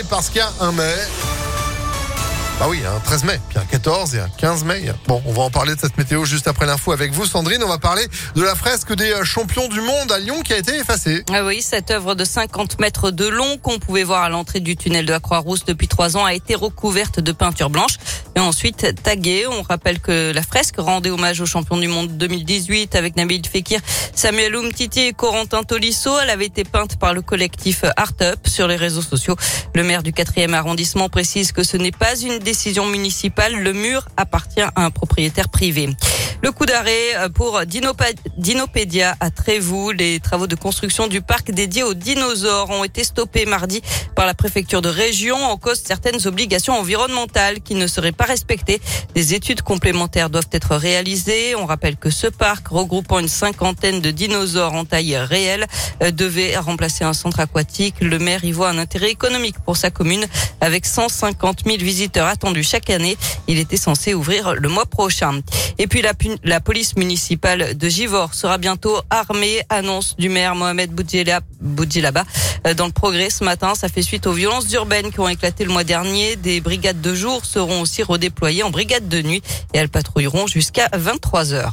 parce qu'il y a un mai. Bah oui, un 13 mai, puis un 14 et un 15 mai. Bon, on va en parler de cette météo juste après l'info avec vous, Sandrine. On va parler de la fresque des champions du monde à Lyon qui a été effacée. Ah oui, cette œuvre de 50 mètres de long qu'on pouvait voir à l'entrée du tunnel de la Croix-Rousse depuis 3 ans a été recouverte de peinture blanche et ensuite taguée. On rappelle que la fresque rendait hommage aux champions du monde 2018 avec Nabil Fekir, Samuel Umtiti et Corentin Tolisso. Elle avait été peinte par le collectif Art Up sur les réseaux sociaux. Le maire du 4e arrondissement précise que ce n'est pas une décision municipale. Le mur appartient à un propriétaire privé. Le coup d'arrêt pour Dinopédia à Trévoux. Les travaux de construction du parc dédié aux dinosaures ont été stoppés mardi par la préfecture de région en cause certaines obligations environnementales qui ne seraient pas respectées. Des études complémentaires doivent être réalisées. On rappelle que ce parc, regroupant une 50aine de dinosaures en taille réelle, devait remplacer un centre aquatique. Le maire y voit un intérêt économique pour sa commune avec 150 000 visiteurs attendus chaque année. Il était censé ouvrir le mois prochain. Et puis la police municipale de Givors sera bientôt armée, annonce du maire Mohamed Boudjilaba. Dans le Progrès ce matin, ça fait suite aux violences urbaines qui ont éclaté le mois dernier. Des brigades de jour seront aussi redéployées en brigade de nuit et elles patrouilleront jusqu'à 23h.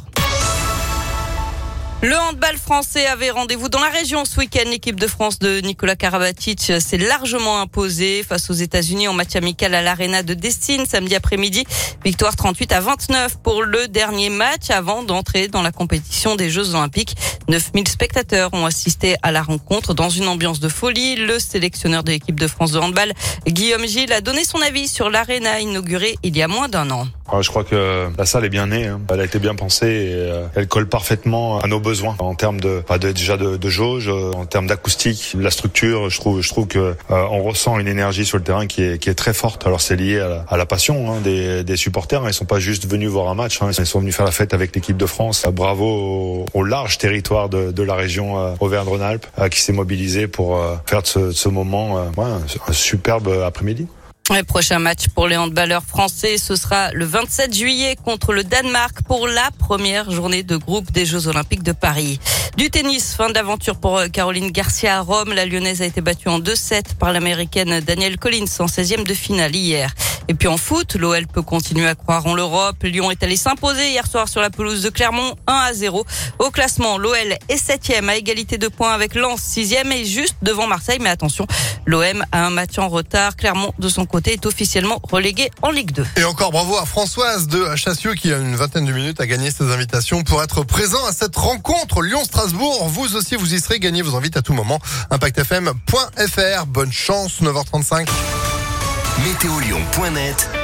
Le handball français avait rendez-vous dans la région ce week-end. L'équipe de France de Nicolas Karabatic s'est largement imposée face aux États-Unis en match amical à l'Arena de Destine samedi après-midi. Victoire 38-29 pour le dernier match avant d'entrer dans la compétition des Jeux Olympiques. 9000 spectateurs ont assisté à la rencontre dans une ambiance de folie. Le sélectionneur de l'équipe de France de handball, Guillaume Gilles, a donné son avis sur l'Arena inaugurée il y a moins d'un an. Je crois que la salle est bien née. Elle a été bien pensée et elle colle parfaitement à nos besoins en termes de jauge, en termes d'acoustique, la structure. Je trouve que on ressent une énergie sur le terrain qui est très forte. Alors c'est lié à la passion des supporters. Ils sont pas juste venus voir un match. Ils sont venus faire la fête avec l'équipe de France. Bravo au large territoire de la région Auvergne-Rhône-Alpes qui s'est mobilisé pour faire de ce moment un superbe après-midi. Le prochain match pour les handballeurs français, ce sera le 27 juillet contre le Danemark pour la première journée de groupe des Jeux Olympiques de Paris. Du tennis, fin d'aventure pour Caroline Garcia à Rome. La Lyonnaise a été battue en 2-7 par l'Américaine Danielle Collins en 16e de finale hier. Et puis en foot, l'OL peut continuer à croire en l'Europe. Lyon est allé s'imposer hier soir sur la pelouse de Clermont 1-0. Au classement, l'OL est 7e à égalité de points avec Lens 6e et juste devant Marseille. Mais attention, l'OM a un match en retard. Clermont, de son côté, est officiellement relégué en Ligue 2. Et encore bravo à Françoise de Chassieux qui a une vingtaine de minutes à gagner ses invitations pour être présent à cette rencontre Lyon-Strasbourg. Vous aussi, vous y serez. Gagnez vos invites à tout moment. ImpactFM.fr. Bonne chance, 9h35. Météolion.net